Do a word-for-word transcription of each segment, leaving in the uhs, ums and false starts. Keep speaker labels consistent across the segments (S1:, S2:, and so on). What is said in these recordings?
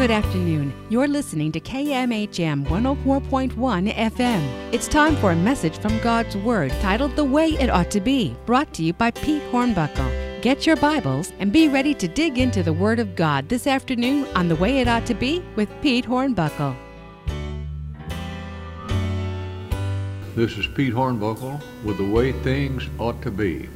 S1: Good afternoon. You're listening to K M H M one oh four point one F M. It's time for a message from God's Word titled The Way It Ought to Be, brought to you by Pete Hornbuckle. Get your Bibles and be ready to dig into the Word of God this afternoon on The Way It Ought to Be with Pete Hornbuckle.
S2: This is Pete Hornbuckle with The Way Things Ought to Be.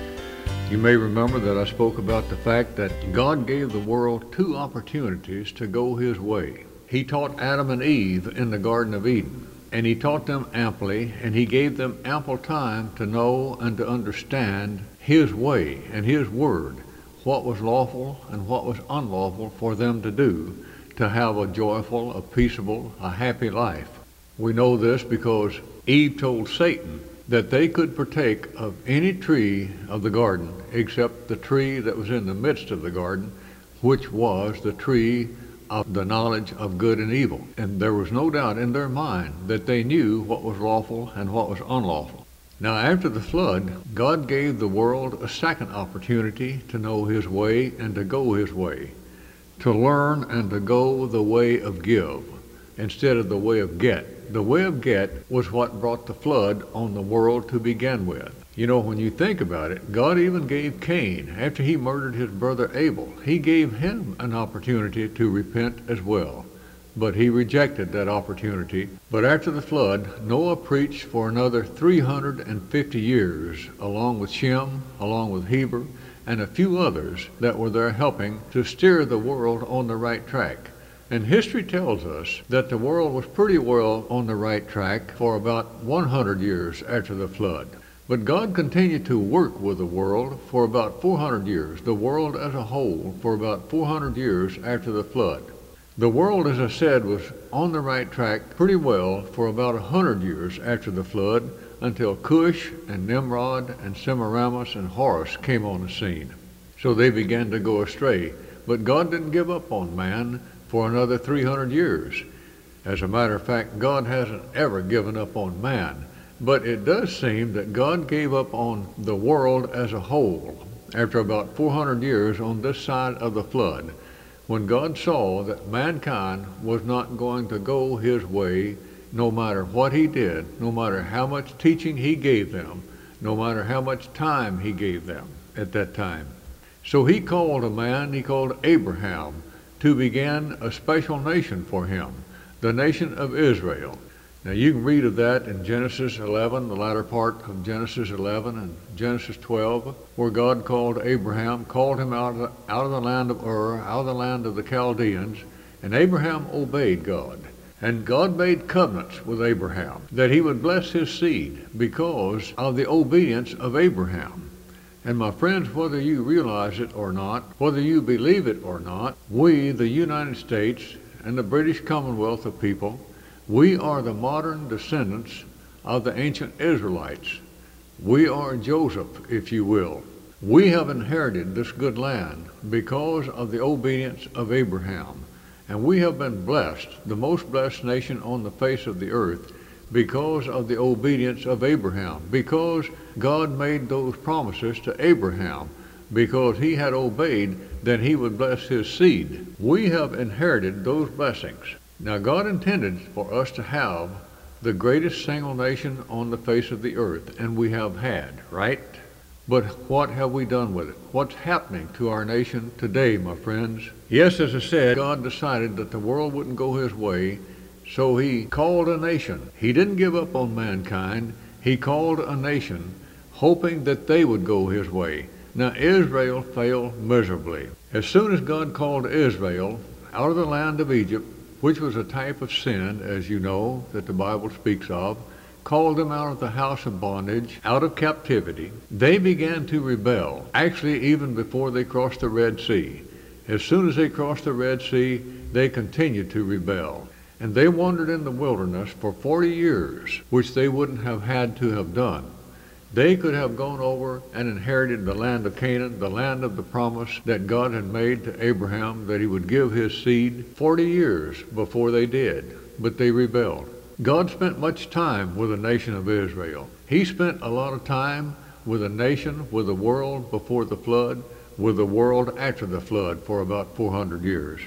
S2: You may remember that I spoke about the fact that God gave the world two opportunities to go His way. He taught Adam and Eve in the Garden of Eden, and He taught them amply, and He gave them ample time to know and to understand His way and His word, what was lawful and what was unlawful for them to do to have a joyful, a peaceable, a happy life. We know this because Eve told Satan that they could partake of any tree of the garden except the tree that was in the midst of the garden, which was the tree of the knowledge of good and evil. And there was no doubt in their mind that they knew what was lawful and what was unlawful. Now, after the flood, God gave the world a second opportunity to know His way and to go His way, to learn and to go the way of give instead of the way of get. The way of get was what brought the flood on the world to begin with. You know, when you think about it, God even gave Cain, after he murdered his brother Abel, He gave him an opportunity to repent as well. But he rejected that opportunity. But after the flood, Noah preached for another three hundred fifty years, along with Shem, along with Heber, and a few others that were there helping to steer the world on the right track. And history tells us that the world was pretty well on the right track for about one hundred years after the flood. But God continued to work with the world for about four hundred years, the world as a whole for about four hundred years after the flood. The world, as I said, was on the right track pretty well for about one hundred years after the flood, until Cush and Nimrod and Semiramis and Horus came on the scene. So they began to go astray. But God didn't give up on man for another three hundred years. As a matter of fact, God hasn't ever given up on man. But it does seem that God gave up on the world as a whole after about four hundred years on this side of the flood, when God saw that mankind was not going to go His way no matter what He did, no matter how much teaching He gave them, no matter how much time He gave them at that time. So He called a man, He called Abraham, to begin a special nation for Him, the nation of Israel. Now you can read of that in Genesis eleven, the latter part of Genesis eleven and Genesis twelve, where God called Abraham, called him out of the, out of the land of Ur, out of the land of the Chaldeans, and Abraham obeyed God. And God made covenants with Abraham that He would bless his seed because of the obedience of Abraham. And my friends, whether you realize it or not, whether you believe it or not, we, the United States and the British Commonwealth of people, we are the modern descendants of the ancient Israelites. We are Joseph, if you will. We have inherited this good land because of the obedience of Abraham. And we have been blessed, the most blessed nation on the face of the earth, because of the obedience of Abraham, because God made those promises to Abraham, because he had obeyed, then He would bless his seed. We have inherited those blessings. Now God intended for us to have the greatest single nation on the face of the earth, and we have had, right? But what have we done with it? What's happening to our nation today, my friends? Yes, as I said, God decided that the world wouldn't go His way, so He called a nation. He didn't give up on mankind. He called a nation, hoping that they would go His way. Now Israel failed miserably. As soon as God called Israel out of the land of Egypt, which was a type of sin, as you know, that the Bible speaks of, called them out of the house of bondage, out of captivity, they began to rebel, actually even before they crossed the Red Sea. As soon as they crossed the Red Sea, they continued to rebel. And they wandered in the wilderness for forty years, which they wouldn't have had to have done. They could have gone over and inherited the land of Canaan, the land of the promise that God had made to Abraham, that He would give his seed, forty years before they did. But they rebelled. God spent much time with the nation of Israel. He spent a lot of time with a nation, with the world before the flood, with the world after the flood for about four hundred years.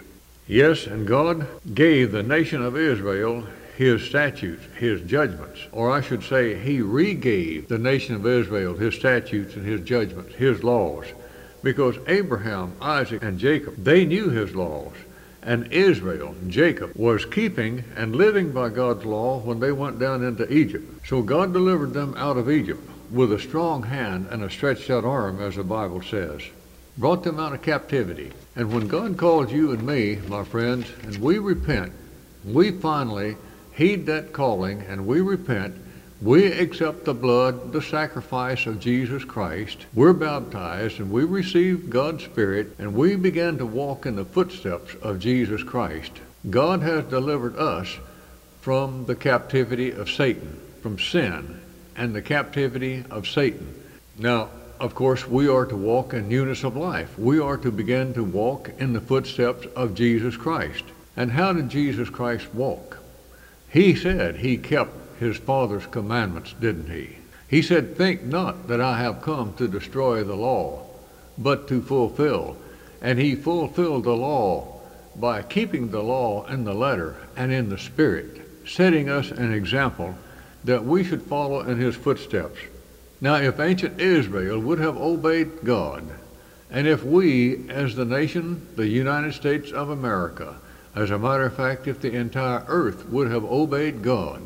S2: Yes, and God gave the nation of Israel his statutes, his judgments, or I should say he regave the nation of Israel his statutes and his judgments, his laws, because Abraham, Isaac, and Jacob, they knew his laws, and Israel, Jacob, was keeping and living by God's law when they went down into Egypt. So God delivered them out of Egypt with a strong hand and a stretched out arm, as the Bible says, brought them out of captivity. And when God calls you and me, my friends, and we repent, we finally heed that calling and we repent, we accept the blood, the sacrifice of Jesus Christ, we're baptized and we receive God's Spirit, and we begin to walk in the footsteps of Jesus Christ. God has delivered us from the captivity of Satan, from sin and the captivity of Satan. Now, of course, we are to walk in newness of life. We are to begin to walk in the footsteps of Jesus Christ. And how did Jesus Christ walk? He said he kept his Father's commandments, didn't he? He said, "Think not that I have come to destroy the law, but to fulfill." And he fulfilled the law by keeping the law in the letter and in the spirit, setting us an example that we should follow in his footsteps. Now, if ancient Israel would have obeyed God, and if we, as the nation, the United States of America, as a matter of fact, if the entire earth would have obeyed God,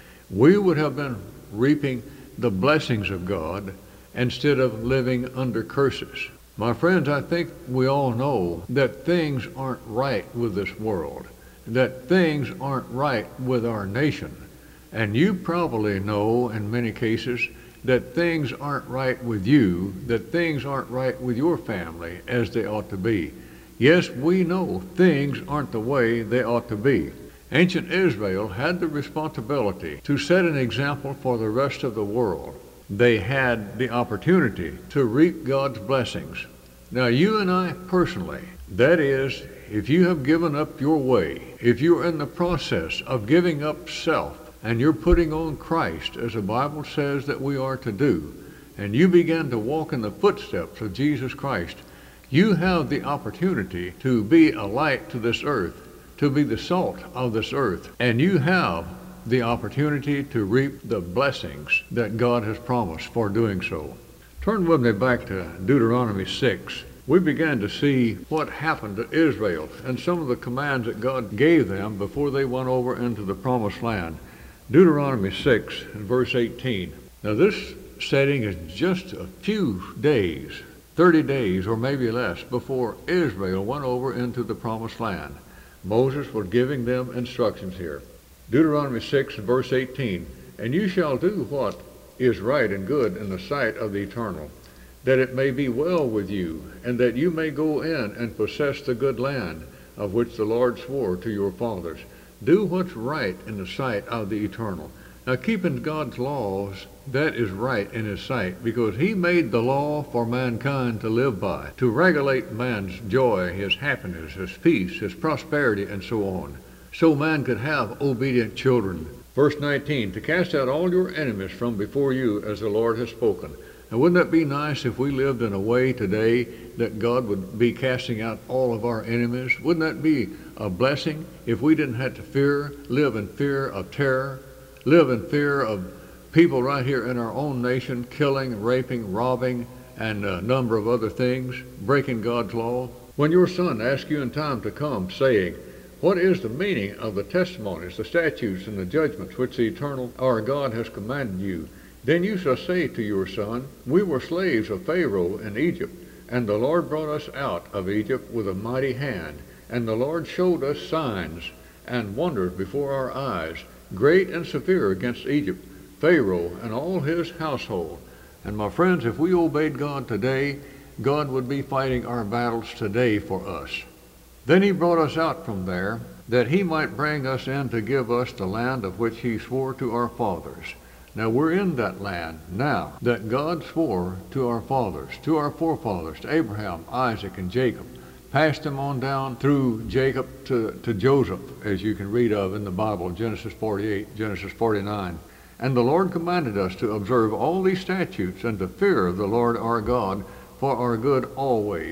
S2: we would have been reaping the blessings of God instead of living under curses. My friends, I think we all know that things aren't right with this world, that things aren't right with our nation. And you probably know, in many cases, that things aren't right with you, that things aren't right with your family as they ought to be. Yes, we know things aren't the way they ought to be. Ancient Israel had the responsibility to set an example for the rest of the world. They had the opportunity to reap God's blessings. Now, you and I personally, that is, if you have given up your way, if you're in the process of giving up self, and you're putting on Christ, as the Bible says that we are to do, and you begin to walk in the footsteps of Jesus Christ, you have the opportunity to be a light to this earth, to be the salt of this earth, and you have the opportunity to reap the blessings that God has promised for doing so. Turn with me back to Deuteronomy six. We began to see what happened to Israel and some of the commands that God gave them before they went over into the promised land. Deuteronomy six and verse eighteen. Now this setting is just a few days, thirty days or maybe less, before Israel went over into the promised land. Moses was giving them instructions here. Deuteronomy six and verse eighteen. And you shall do what is right and good in the sight of the Eternal, that it may be well with you, and that you may go in and possess the good land of which the Lord swore to your fathers. Do what's right in the sight of the Eternal. Now, keeping God's laws, that is right in his sight, because he made the law for mankind to live by, to regulate man's joy, his happiness, his peace, his prosperity, and so on, so man could have obedient children. Verse nineteen, to cast out all your enemies from before you, as the Lord has spoken. Now, wouldn't that be nice if we lived in a way today that God would be casting out all of our enemies? Wouldn't that be a blessing if we didn't have to fear, live in fear of terror, live in fear of people right here in our own nation killing, raping, robbing, and a number of other things, breaking God's law? When your son asks you in time to come, saying, what is the meaning of the testimonies, the statutes, and the judgments which the Eternal our God has commanded you? Then you shall say to your son, we were slaves of Pharaoh in Egypt, and the Lord brought us out of Egypt with a mighty hand, and the Lord showed us signs and wonders before our eyes, great and severe against Egypt, Pharaoh and all his household. And my friends, if we obeyed God today, God would be fighting our battles today for us. Then he brought us out from there, that he might bring us in to give us the land of which he swore to our fathers. Now we're in that land now that God swore to our fathers, to our forefathers, to Abraham, Isaac, and Jacob. Passed them on down through Jacob to, to Joseph, as you can read of in the Bible, Genesis forty-eight, Genesis forty-nine. And the Lord commanded us to observe all these statutes and to fear the Lord our God for our good always.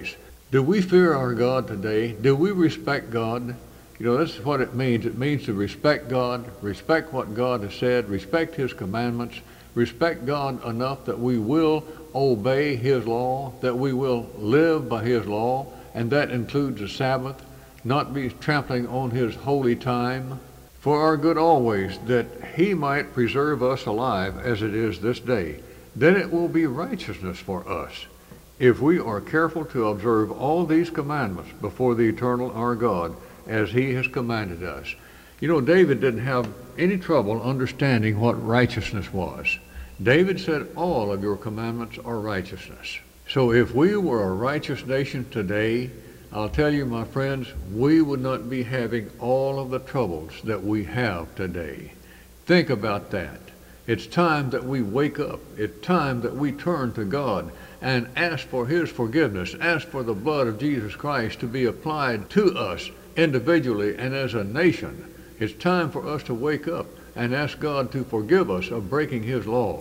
S2: Do we fear our God today? Do we respect God? You know, this is what it means. It means to respect God, respect what God has said, respect His commandments, respect God enough that we will obey His law, that we will live by His law, and that includes the Sabbath, not be trampling on His holy time, for our good always, that He might preserve us alive as it is this day. Then it will be righteousness for us, if we are careful to observe all these commandments before the eternal our God, as He has commanded us. You know, David didn't have any trouble understanding what righteousness was. David said, all of your commandments are righteousness. So if we were a righteous nation today, I'll tell you, my friends, we would not be having all of the troubles that we have today. Think about that. It's time that we wake up. It's time that we turn to God and ask for His forgiveness, ask for the blood of Jesus Christ to be applied to us individually and as a nation. It's time for us to wake up and ask God to forgive us of breaking His laws.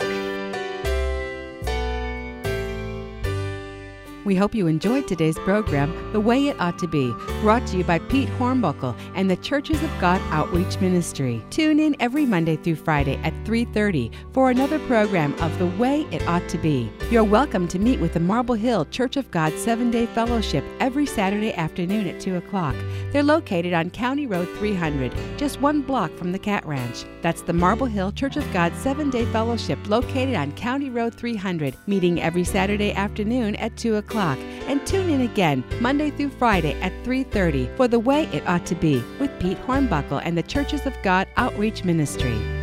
S1: We hope you enjoyed today's program, The Way It Ought to Be, brought to you by Pete Hornbuckle and the Churches of God Outreach Ministry. Tune in every Monday through Friday at three thirty for another program of The Way It Ought to Be. You're welcome to meet with the Marble Hill Church of God seven-day Fellowship every Saturday afternoon at two o'clock. They're located on County Road three hundred, just one block from the Cat Ranch. That's the Marble Hill Church of God seven-day Fellowship located on County Road three hundred, meeting every Saturday afternoon at two o'clock. And tune in again Monday through Friday at three thirty for The Way It Ought to Be with Pete Hornbuckle and the Churches of God Outreach Ministry.